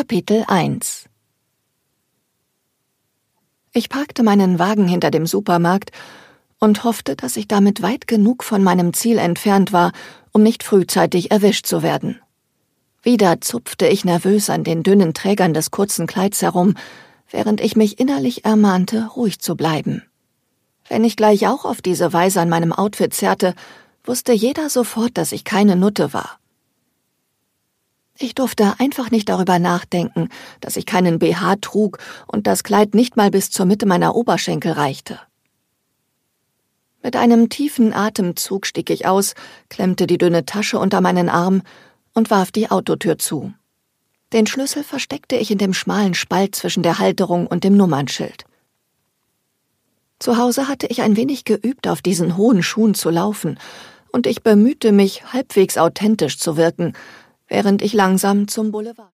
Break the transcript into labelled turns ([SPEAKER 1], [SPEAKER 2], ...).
[SPEAKER 1] Kapitel 1 Ich parkte meinen Wagen hinter dem Supermarkt und hoffte, dass ich damit weit genug von meinem Ziel entfernt war, um nicht frühzeitig erwischt zu werden. Wieder zupfte ich nervös an den dünnen Trägern des kurzen Kleids herum, während ich mich innerlich ermahnte, ruhig zu bleiben. Wenn ich gleich auch auf diese Weise an meinem Outfit zerrte, wusste jeder sofort, dass ich keine Nutte war. Ich durfte einfach nicht darüber nachdenken, dass ich keinen BH trug und das Kleid nicht mal bis zur Mitte meiner Oberschenkel reichte. Mit einem tiefen Atemzug stieg ich aus, klemmte die dünne Tasche unter meinen Arm und warf die Autotür zu. Den Schlüssel versteckte ich in dem schmalen Spalt zwischen der Halterung und dem Nummernschild. Zu Hause hatte ich ein wenig geübt, auf diesen hohen Schuhen zu laufen, und ich bemühte mich, halbwegs authentisch zu wirken, während ich langsam zum Boulevard